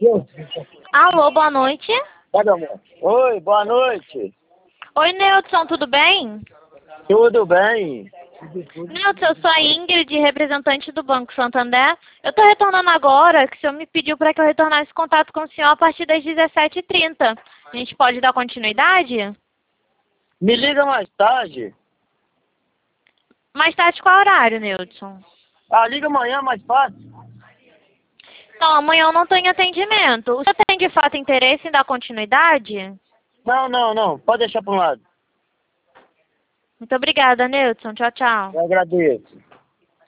Alô, boa noite. Cadê, amor? Oi, boa noite. Oi, Neudson, tudo bem? Tudo bem? Neudson, eu sou a Ingrid, representante do Banco Santander. Eu estou retornando agora, que o senhor me pediu para que eu retornasse contato com o senhor a partir das 17h30. A gente pode dar continuidade? Me liga mais tarde. Mais tarde, qual horário, Neudson? Ah, liga amanhã, mais fácil. Não, amanhã eu não tenho atendimento. O senhor tem de fato interesse em dar continuidade? Não. Pode deixar para um lado. Muito obrigada, Neudson. Tchau, tchau. Eu agradeço.